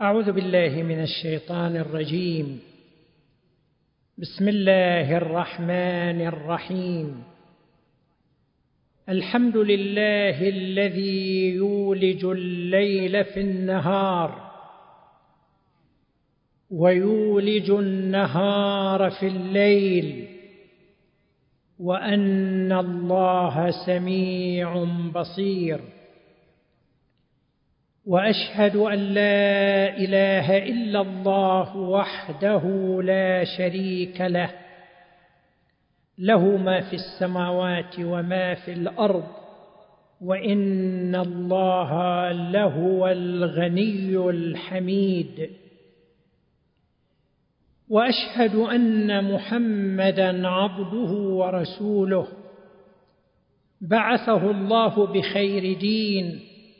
أعوذ بالله من الشيطان الرجيم. بسم الله الرحمن الرحيم. الحمد لله الذي يولج الليل في النهار ويولج النهار في الليل، وأن الله سميع بصير. وأشهد أن لا إله إلا الله وحده لا شريك له، له ما في السماوات وما في الأرض، وإن الله لهو الغني الحميد. وأشهد أن محمدًا عبده ورسوله، بعثه الله بخير دين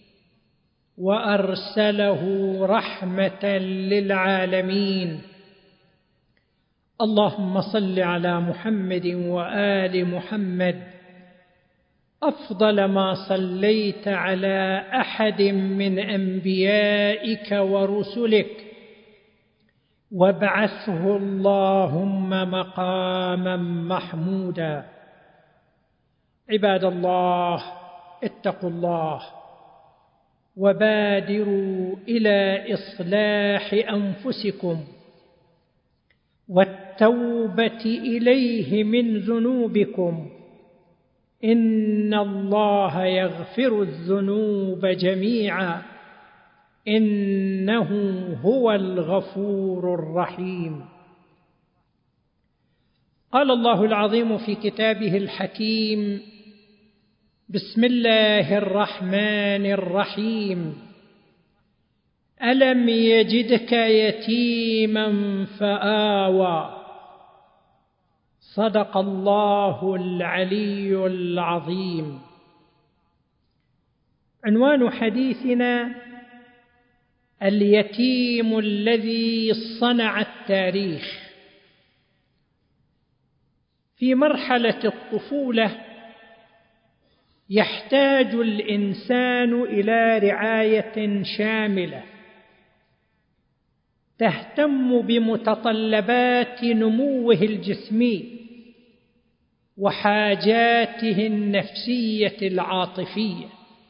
وأرسله رحمة للعالمين. اللهم صل على محمد وآل محمد أفضل ما صليت على أحد من أنبيائك ورسلك، وابعثه اللهم مقاما محمودا. عباد الله، اتقوا الله وبادروا إلى إصلاح أنفسكم والتوبة إليه من ذنوبكم، إن الله يغفر الذنوب جميعا، إنه هو الغفور الرحيم. قال الله العظيم في كتابه الحكيم: بسم الله الرحمن الرحيم. ألم يجدك يتيما فآوى. صدق الله العلي العظيم. عنوان حديثنا: اليتيم الذي صنع التاريخ. في مرحلة الطفولة يحتاج الإنسان إلى رعاية شاملة تهتم بمتطلبات نموه الجسمي وحاجاته النفسية العاطفية.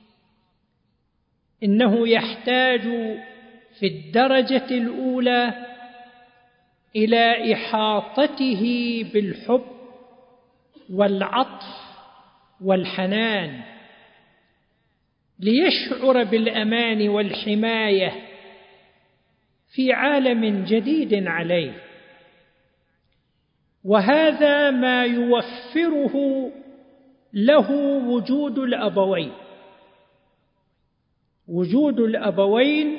إنه يحتاج في الدرجة الأولى إلى إحاطته بالحب والعطف والحنان، ليشعر بالأمان والحماية في عالم جديد عليه. وهذا ما يوفره له وجود الأبوين. وجود الأبوين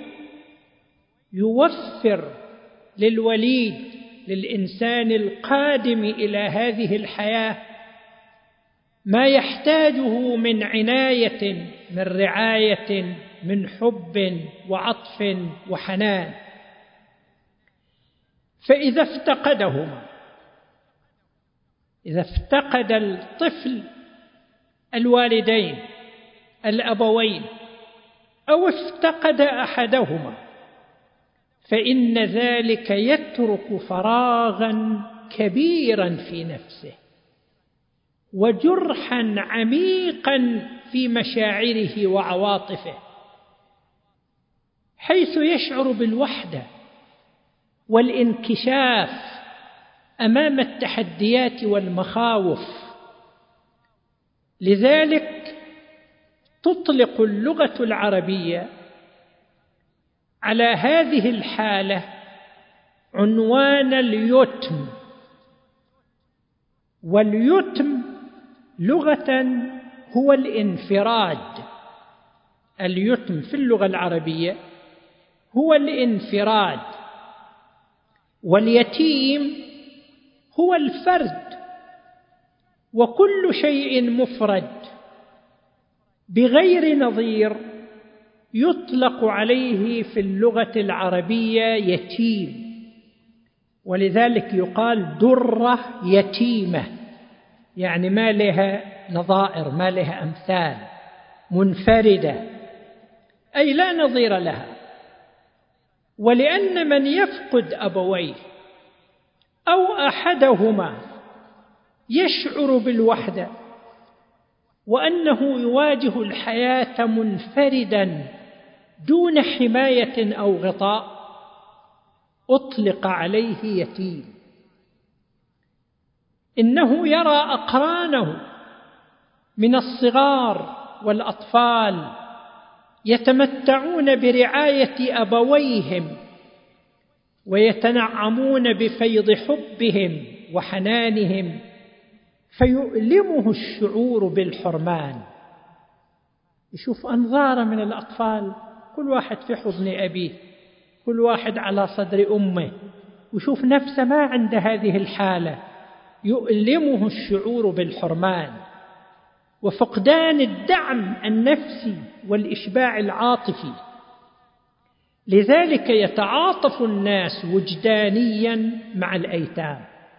يوفر للوليد، للإنسان القادم إلى هذه الحياة، ما يحتاجه من عناية، من رعاية، من حب وعطف وحنان. فإذا افتقدهما، إذا افتقد الطفل الوالدين الأبوين أو افتقد أحدهما، فإن ذلك يترك فراغا كبيرا في نفسه وجرحا عميقا في مشاعره وعواطفه، حيث يشعر بالوحدة والانكشاف أمام التحديات والمخاوف. لذلك تطلق اللغة العربية على هذه الحالة عنوان اليتم. واليتم لغة هو الانفراد. اليتم في اللغة العربية هو الانفراد، واليتيم هو الفرد. وكل شيء مفرد بغير نظير يطلق عليه في اللغة العربية يتيم. ولذلك يقال درة يتيمة، يعني ما لها نظائر، ما لها أمثال، منفردة، أي لا نظير لها. ولأن من يفقد أبويه أو أحدهما يشعر بالوحدة وأنه يواجه الحياة منفردا دون حماية أو غطاء، أطلق عليه يتيم. إنه يرى أقرانه من الصغار والأطفال يتمتعون برعاية أبويهم ويتنعمون بفيض حبهم وحنانهم، فيؤلمه الشعور بالحرمان. يشوف أنظار من الأطفال، كل واحد في حضن أبيه، كل واحد على صدر أمه، ويشوف نفسه ما عند هذه الحالة، يؤلمه الشعور بالحرمان وفقدان الدعم النفسي والإشباع العاطفي. لذلك يتعاطف الناس وجدانيا مع الأيتام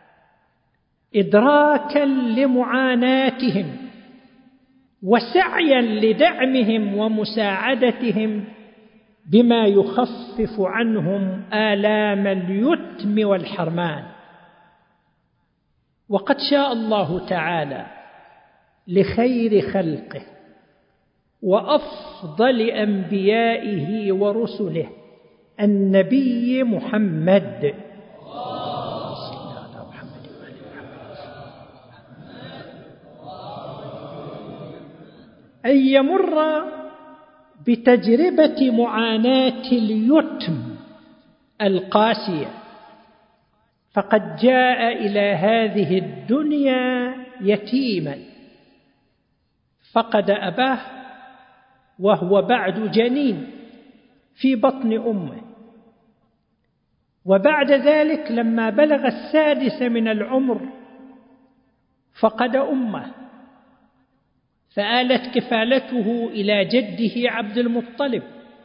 إدراكا لمعاناتهم وسعيا لدعمهم ومساعدتهم بما يخفف عنهم آلام اليتم والحرمان. وقد شاء الله تعالى لخير خلقه وأفضل أنبيائه ورسله النبي محمد أن يمر بتجربة معاناة اليتم القاسية، فقد جاء إلى هذه الدنيا يتيما، فقد أباه وهو بعد جنين في بطن أمه، وبعد ذلك لما بلغ 6 من العمر فقد أمه، فآلت كفالته إلى جده عبد المطلب.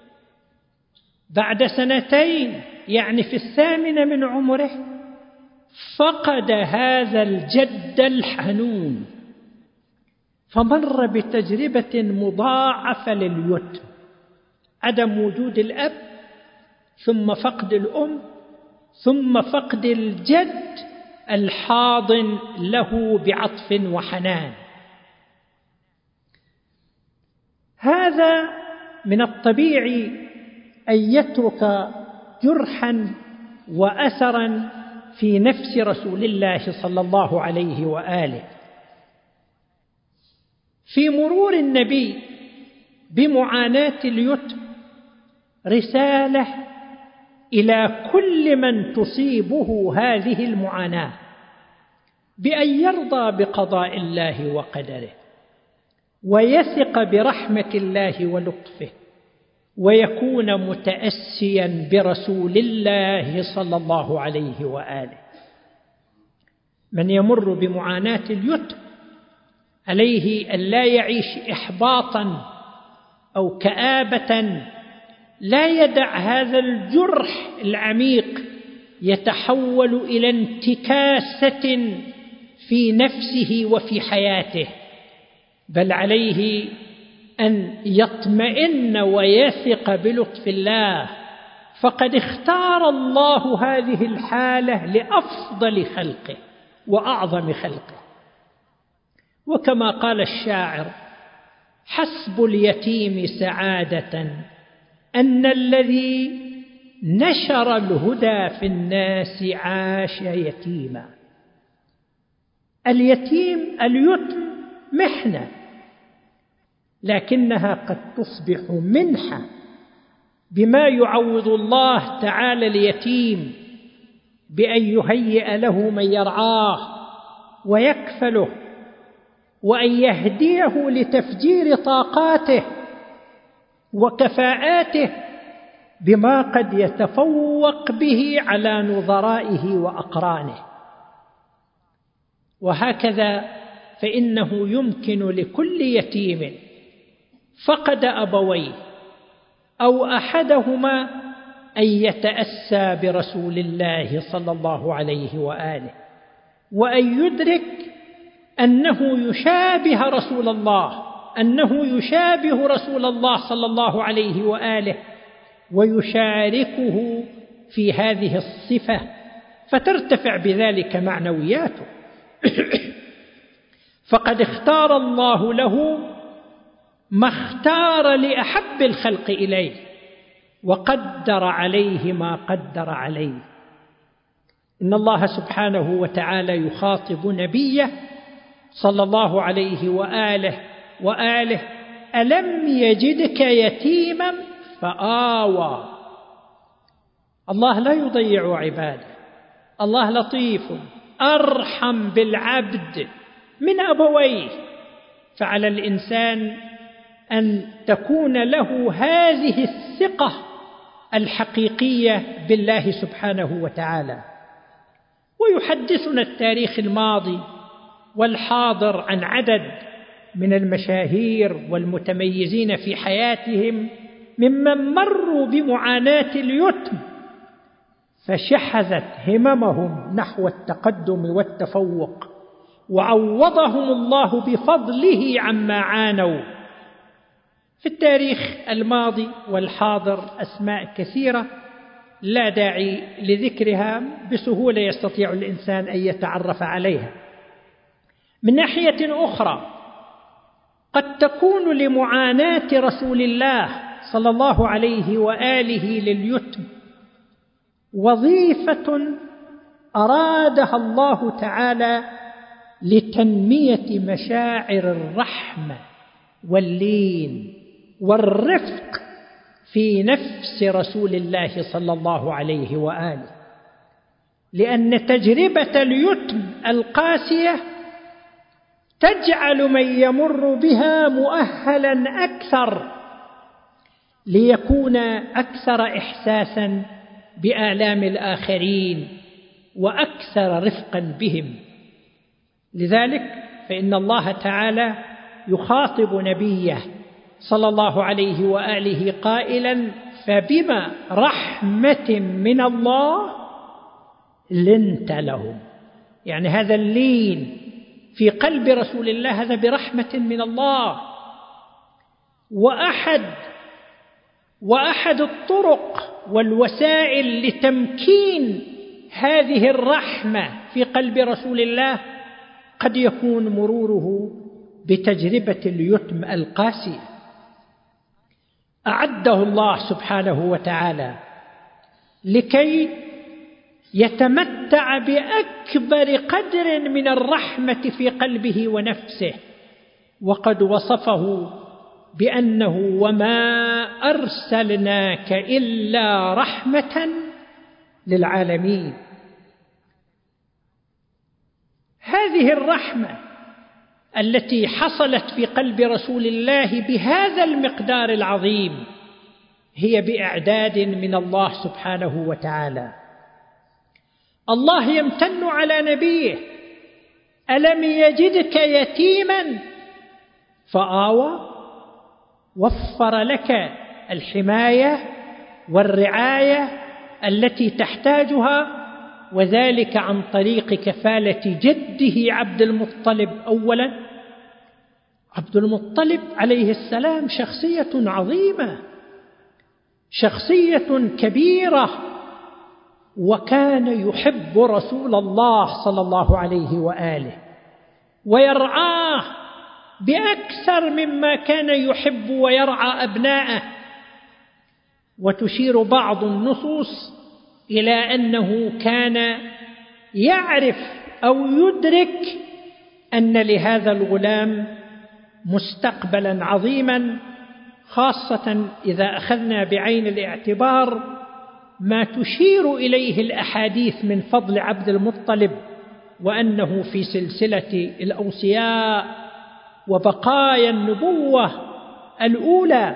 بعد 2 يعني في 8 من عمره فقد هذا الجد الحنون، فمر بتجربة مضاعفة لليتم، عدم وجود الأب، ثم فقد الأم، ثم فقد الجد الحاضن له بعطف وحنان. هذا من الطبيعي أن يترك جرحا وأثرا في نفس رسول الله صلى الله عليه وآله. في مرور النبي بمعاناة اليتم رسالة إلى كل من تصيبه هذه المعاناة بأن يرضى بقضاء الله وقدره ويثق برحمة الله ولطفه ويكون متأسيا برسول الله صلى الله عليه وآله. من يمر بمعاناة اليتم عليه أن لا يعيش إحباطا أو كآبة، لا يدع هذا الجرح العميق يتحول إلى انتكاسة في نفسه وفي حياته، بل عليه أن يطمئن ويثق بلطف الله، فقد اختار الله هذه الحالة لأفضل خلقه وأعظم خلقه. وكما قال الشاعر: حسب اليتيم سعادة أن الذي نشر الهدى في الناس عاش يتيما. اليتم محنة، لكنها قد تصبح منحة بما يعوض الله تعالى اليتيم بأن يهيئ له من يرعاه ويكفله، وأن يهديه لتفجير طاقاته وكفاءاته بما قد يتفوق به على نظرائه وأقرانه. وهكذا فإنه يمكن لكل يتيم فقد أبويه أو أحدهما أن يتأسى برسول الله صلى الله عليه وآله، وأن يدرك أنه يشابه رسول الله صلى الله عليه وآله، ويشاركه في هذه الصفة فترتفع بذلك معنوياته. فقد اختار الله له ما اختار لأحب الخلق إليه، وقدر عليه ما قدر عليه. إن الله سبحانه وتعالى يخاطب نبيه صلى الله عليه وآله: ألم يجدك يتيما فآوى. الله لا يضيع عباده، الله لطيف أرحم بالعبد من أبويه، فعلى الإنسان أن تكون له هذه الثقة الحقيقية بالله سبحانه وتعالى. ويحدثنا التاريخ الماضي والحاضر عن عدد من المشاهير والمتميزين في حياتهم ممن مروا بمعاناة اليتم فشحذت هممهم نحو التقدم والتفوق، وعوضهم الله بفضله عما عانوا. في التاريخ الماضي والحاضر أسماء كثيرة لا داعي لذكرها، بسهولة يستطيع الإنسان أن يتعرف عليها. من ناحية أخرى قد تكون لمعاناة رسول الله صلى الله عليه وآله لليتم وظيفة أرادها الله تعالى لتنمية مشاعر الرحمة واللين والرفق في نفس رسول الله صلى الله عليه وآله، لأن تجربة اليتم القاسية تجعل من يمر بها مؤهلا أكثر ليكون أكثر إحساسا بآلام الآخرين وأكثر رفقا بهم. لذلك فإن الله تعالى يخاطب نبيه صلى الله عليه وآله قائلا: فبما رحمة من الله لنت لهم. يعني هذا اللين في قلب رسول الله هذا برحمة من الله. وأحد الطرق والوسائل لتمكين هذه الرحمة في قلب رسول الله قد يكون مروره بتجربة اليتم القاسية. أعده الله سبحانه وتعالى لكي يتمتع بأكبر قدر من الرحمة في قلبه ونفسه، وقد وصفه بأنه: وما أرسلناك إلا رحمة للعالمين. هذه الرحمة التي حصلت في قلب رسول الله بهذا المقدار العظيم هي بإعداد من الله سبحانه وتعالى. الله يمتن على نبيه: ألم يجدك يتيما فآوى، وفر لك الحماية والرعاية التي تحتاجها، وذلك عن طريق كفالة جده عبد المطلب. أولا، عبد المطلب عليه السلام شخصية عظيمة، شخصية كبيرة، وكان يحب رسول الله صلى الله عليه وآله ويرعاه بأكثر مما كان يحب ويرعى أبناءه. وتشير بعض النصوص إلى أنه كان يعرف أو يدرك أن لهذا الغلام مستقبلا عظيما، خاصة إذا أخذنا بعين الاعتبار ما تشير إليه الأحاديث من فضل عبد المطلب، وأنه في سلسلة الأوصياء وبقايا النبوة الأولى.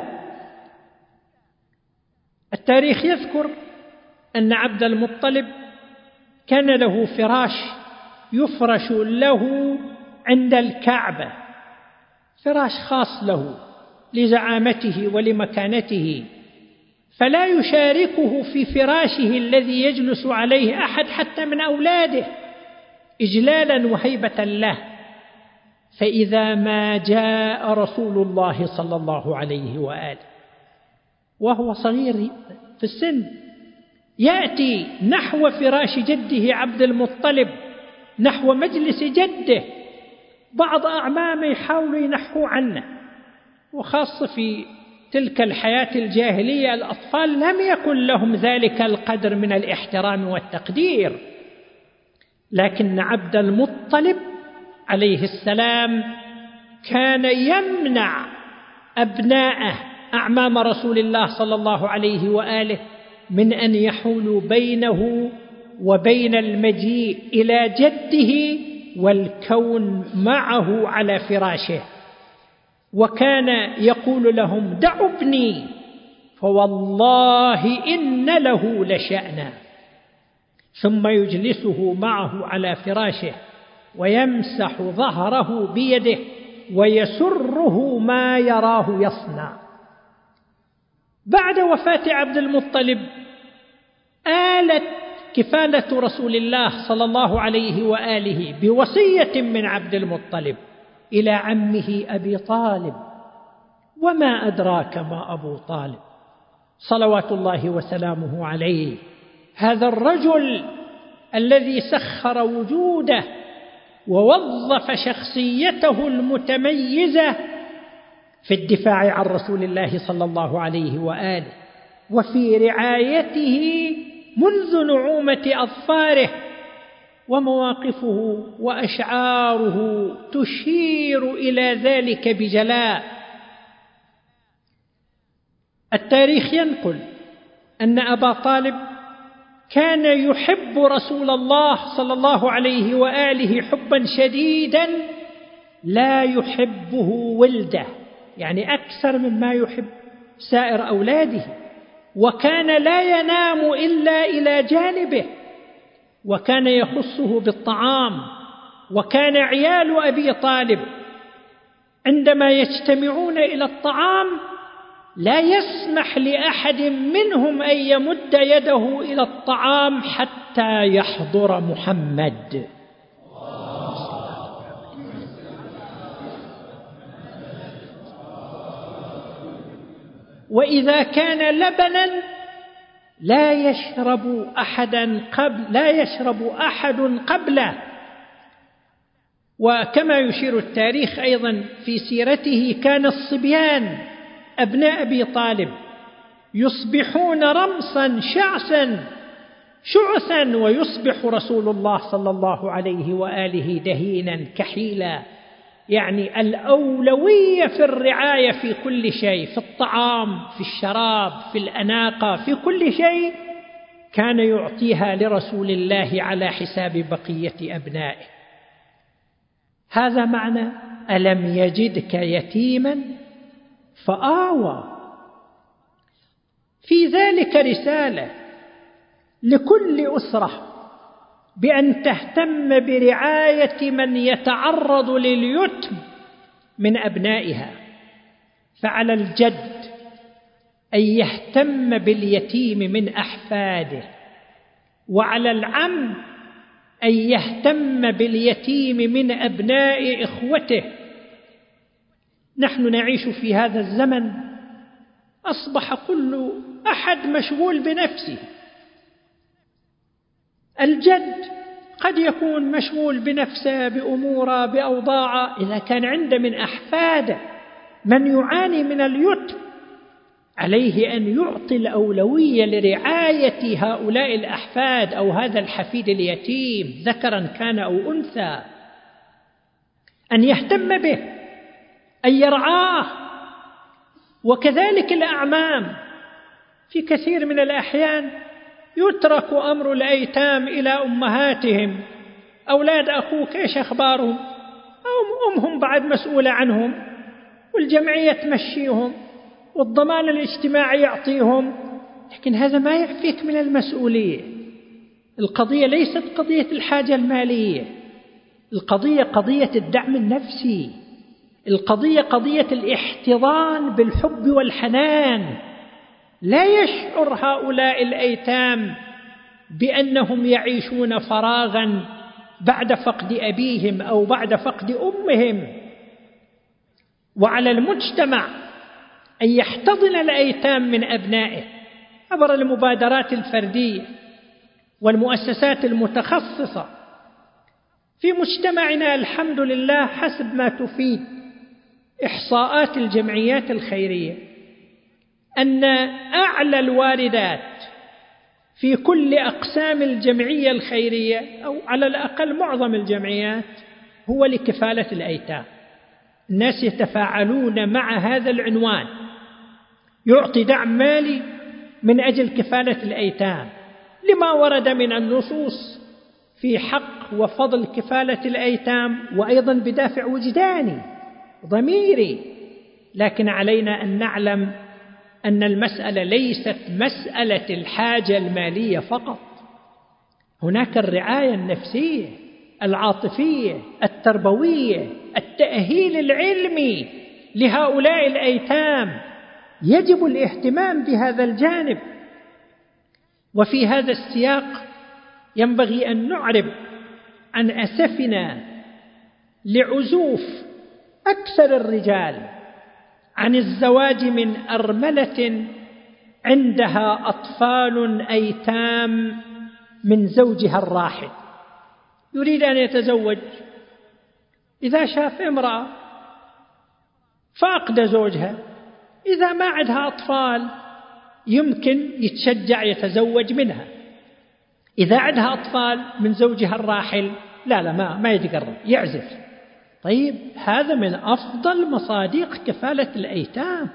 التاريخ يذكر أن عبد المطلب كان له فراش يفرش له عند الكعبة، فراش خاص له لزعامته ولمكانته، فلا يشاركه في فراشه الذي يجلس عليه أحد حتى من أولاده إجلالا وهيبة له. فإذا ما جاء رسول الله صلى الله عليه وآله وهو صغير في السن يأتي نحو فراش جده عبد المطلب، نحو مجلس جده. بعض أعمامه يحاولوا ينحوا عنه، وخاصة في تلك الحياة الجاهلية الأطفال لم يكن لهم ذلك القدر من الاحترام والتقدير. لكن عبد المطلب عليه السلام كان يمنع أبناءه أعمام رسول الله صلى الله عليه وآله من أن يحولوا بينه وبين المجيء إلى جده والكون معه على فراشه. وكان يقول لهم: دعوا ابني فوالله إن له لشأنا. ثم يجلسه معه على فراشه ويمسح ظهره بيده ويسره ما يراه يصنع. بعد وفاة عبد المطلب آلت كفالة رسول الله صلى الله عليه وآله بوصية من عبد المطلب إلى عمه أبي طالب. وما أدراك ما أبو طالب صلوات الله وسلامه عليه، هذا الرجل الذي سخر وجوده ووظف شخصيته المتميزة في الدفاع عن رسول الله صلى الله عليه وآله وفي رعايته منذ نعومة أظفاره. ومواقفه وأشعاره تشير إلى ذلك بجلاء. التاريخ ينقل أن أبا طالب كان يحب رسول الله صلى الله عليه وآله حبا شديدا لا يحبه ولده، يعني أكثر مما يحب سائر أولاده. وكان لا ينام إلا إلى جانبه، وكان يخصه بالطعام. وكان عيال أبي طالب عندما يجتمعون إلى الطعام لا يسمح لأحد منهم أن يمد يده إلى الطعام حتى يحضر محمد. وإذا كان لبنا لا يشرب أحد قبله. وكما يشير التاريخ أيضا في سيرته كان الصبيان أبناء أبي طالب يصبحون رمصا شعثا ويصبح رسول الله صلى الله عليه وآله دهينا كحيلا. يعني الأولوية في الرعاية في كل شيء، في الطعام، في الشراب، في الأناقة، في كل شيء كان يعطيها لرسول الله على حساب بقية أبنائه. هذا معنى ألم يجدك يتيما فآوى. في ذلك رسالة لكل أسرة بأن تهتم برعاية من يتعرض لليتم من أبنائها. فعلى الجد أن يهتم باليتيم من أحفاده، وعلى العم أن يهتم باليتيم من أبناء إخوته. نحن نعيش في هذا الزمن أصبح كل أحد مشغول بنفسه. الجد قد يكون مشغول بنفسه بأموره بأوضاعه، إذا كان عنده من أحفاده من يعاني من اليتم عليه أن يعطي الأولوية لرعاية هؤلاء الأحفاد أو هذا الحفيد اليتيم ذكرا كان أو أنثى، أن يهتم به، أن يرعاه. وكذلك الأعمام، في كثير من الأحيان يترك أمر الأيتام إلى أمهاتهم. أولاد أخوك إيش أخبارهم؟ أمهم بعد مسؤولة عنهم، والجمعية تمشيهم، والضمان الاجتماعي يعطيهم، لكن هذا ما يعفيك من المسؤولية. القضية ليست قضية الحاجة المالية، القضية قضية الدعم النفسي، القضية قضية الاحتضان بالحب والحنان. لا يشعر هؤلاء الأيتام بأنهم يعيشون فراغا بعد فقد أبيهم أو بعد فقد أمهم. وعلى المجتمع أن يحتضن الأيتام من أبنائه عبر المبادرات الفردية والمؤسسات المتخصصة في مجتمعنا الحمد لله. حسب ما تفيد إحصاءات الجمعيات الخيرية أن أعلى الواردات في كل أقسام الجمعية الخيرية أو على الأقل معظم الجمعيات هو لكفالة الأيتام. الناس يتفاعلون مع هذا العنوان، يعطي دعم مالي من أجل كفالة الأيتام لما ورد من النصوص في حق وفضل كفالة الأيتام، وأيضا بدافع وجداني ضميري. لكن علينا أن نعلم أن المسألة ليست مسألة الحاجة المالية فقط، هناك الرعاية النفسية، العاطفية، التربوية، التأهيل العلمي لهؤلاء الأيتام. يجب الاهتمام بهذا الجانب. وفي هذا السياق ينبغي أن نعرب عن أسفنا لعزوف أكثر الرجال عن الزواج من أرملة عندها أطفال أيتام من زوجها الراحل، يريد أن يتزوج، إذا شاف امرأة فاقد زوجها، إذا ما عندها أطفال يمكن يتشجع يتزوج منها، إذا عندها أطفال من زوجها الراحل لا ما يتقرب، يعزف. طيب هذا من أفضل مصادق كفالة الأيتام،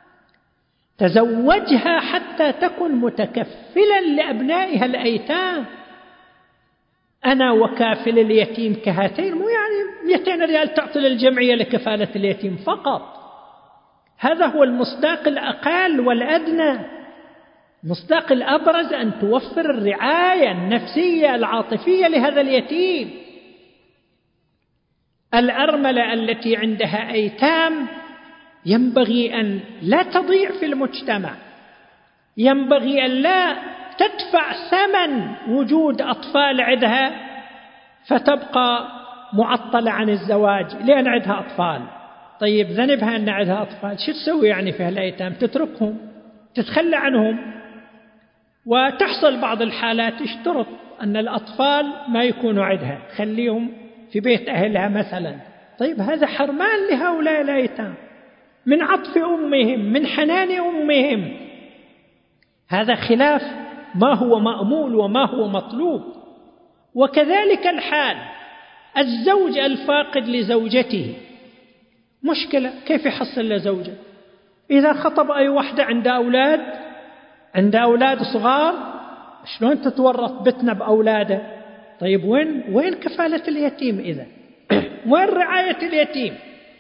تزوجها حتى تكون متكفلا لأبنائها الأيتام. أنا وكافل اليتيم كهاتين، مو يعني 200 ريال تعطي للجمعية لكفالة اليتيم فقط. هذا هو المصداق الأقل والأدنى. المصداق الأبرز أن توفر الرعاية النفسية العاطفية لهذا اليتيم. الأرملة التي عندها أيتام ينبغي أن لا تضيع في المجتمع، ينبغي أن لا تدفع ثمن وجود أطفال عندها فتبقى معطلة عن الزواج لأن عندها أطفال. طيب ذنبها أن عندها أطفال، شو تسوي يعني في هالأيتام؟ تتركهم، تتخلى عنهم. وتحصل بعض الحالات اشترط أن الأطفال ما يكونوا عندها، خليهم في بيت أهلها مثلا. طيب هذا حرمان لهؤلاء الأيتام من عطف أمهم، من حنان أمهم. هذا خلاف ما هو مأمول وما هو مطلوب. وكذلك الحال الزوج الفاقد لزوجته، مشكلة، كيف يحصل لزوجة؟ إذا خطب أي وحدة عند أولاد صغار، شلون تتورط بتنا بأولاده؟ طيب وين كفالة اليتيم إذا؟ وين رعاية اليتيم؟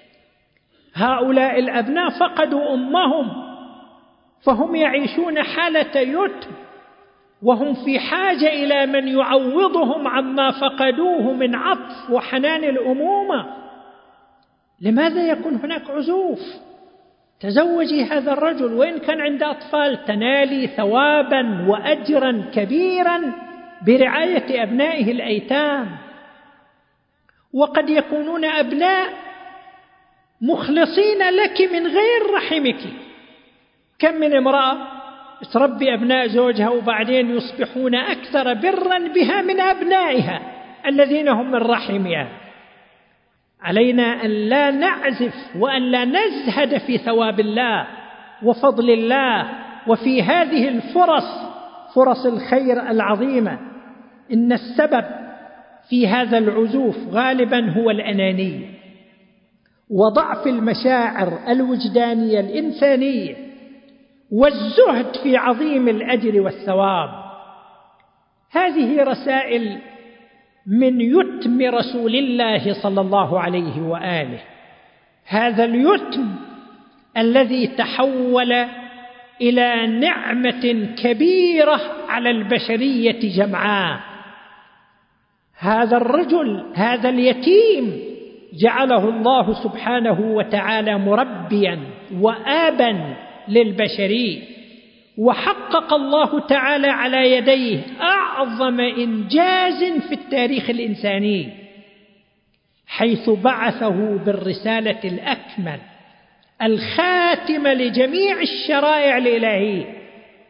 هؤلاء الأبناء فقدوا أمهم، فهم يعيشون حالة يتم، وهم في حاجة إلى من يعوضهم عما فقدوه من عطف وحنان الأمومة. لماذا يكون هناك عزوف؟ تزوجي هذا الرجل وإن كان عنده أطفال، تنالي ثوابا وأجرا كبيرا برعاية أبنائه الأيتام. وقد يكونون أبناء مخلصين لك من غير رحمك. كم من امرأة تربي أبناء زوجها وبعدين يصبحون أكثر برا بها من أبنائها الذين هم من رحمها. علينا أن لا نعزف وأن لا نزهد في ثواب الله وفضل الله وفي هذه الفرص، فرص الخير العظيمة. إن السبب في هذا العزوف غالبا هو الأنانية وضعف المشاعر الوجدانية الإنسانية والزهد في عظيم الأجر والثواب. هذه رسائل من يتم رسول الله صلى الله عليه وآله، هذا اليتم الذي تحول إلى نعمة كبيرة على البشرية جمعاء. هذا الرجل، هذا اليتيم، جعله الله سبحانه وتعالى مربيا وآبا للبشرية، وحقق الله تعالى على يديه أعظم إنجاز في التاريخ الإنساني، حيث بعثه بالرسالة الأكمل الخاتمة لجميع الشرائع الإلهية،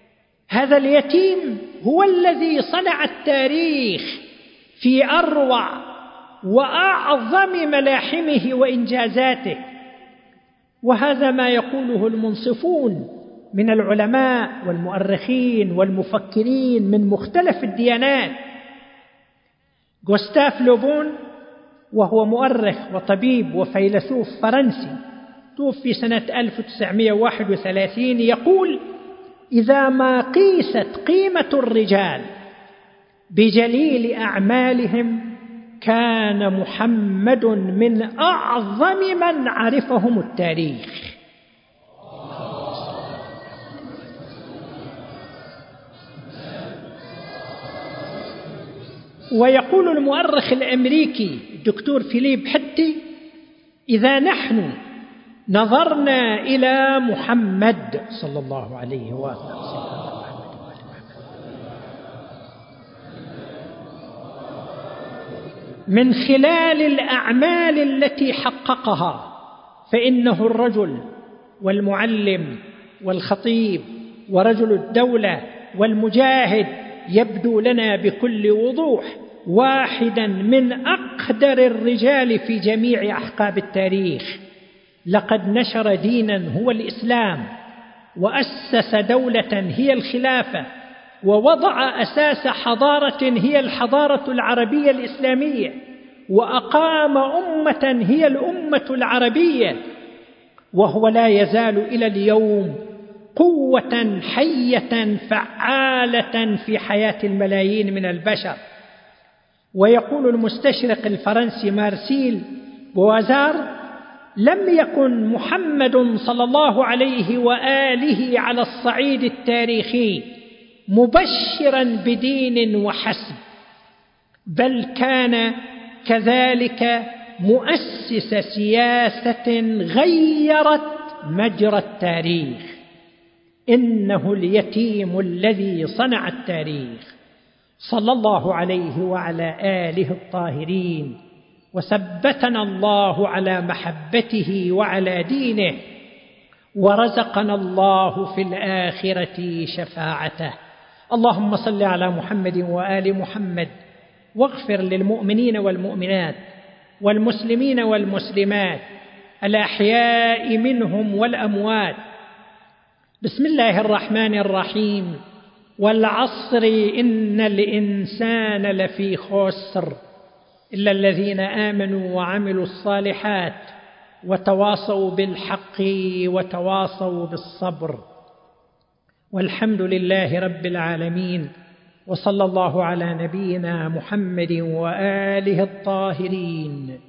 هذا اليتيم هو الذي صنع التاريخ في أروع وأعظم ملاحمه وإنجازاته. وهذا ما يقوله المنصفون من العلماء والمؤرخين والمفكرين من مختلف الديانات. غوستاف لوبون وهو مؤرخ وطبيب وفيلسوف فرنسي توفي سنة 1931 يقول: إذا ما قيست قيمة الرجال بجليل أعمالهم كان محمد من أعظم من عرفهم التاريخ. ويقول المؤرخ الأمريكي الدكتور فيليب حتي: إذا نحن نظرنا إلى محمد صلى الله عليه وسلم من خلال الأعمال التي حققها، فإنه الرجل والمعلم والخطيب ورجل الدولة والمجاهد يبدو لنا بكل وضوح واحدا من أقدر الرجال في جميع أحقاب التاريخ. لقد نشر دينا هو الإسلام، وأسس دولة هي الخلافة، ووضع أساس حضارة هي الحضارة العربية الإسلامية، وأقام أمة هي الأمة العربية، وهو لا يزال إلى اليوم قوة حية فعالة في حياة الملايين من البشر. ويقول المستشرق الفرنسي مارسيل بوازار: لم يكن محمد صلى الله عليه وآله على الصعيد التاريخي مبشرا بدين وحسب، بل كان كذلك مؤسس سياسة غيرت مجرى التاريخ. إنه اليتيم الذي صنع التاريخ، صلى الله عليه وعلى آله الطاهرين، وثبتنا الله على محبته وعلى دينه، ورزقنا الله في الآخرة شفاعته. اللهم صل على محمد وآل محمد، واغفر للمؤمنين والمؤمنات والمسلمين والمسلمات الأحياء منهم والأموات. بسم الله الرحمن الرحيم. والعصر إن الإنسان لفي خسر إلا الذين آمنوا وعملوا الصالحات وتواصوا بالحق وتواصوا بالصبر. والحمد لله رب العالمين، وصلى الله على نبينا محمد وآله الطاهرين.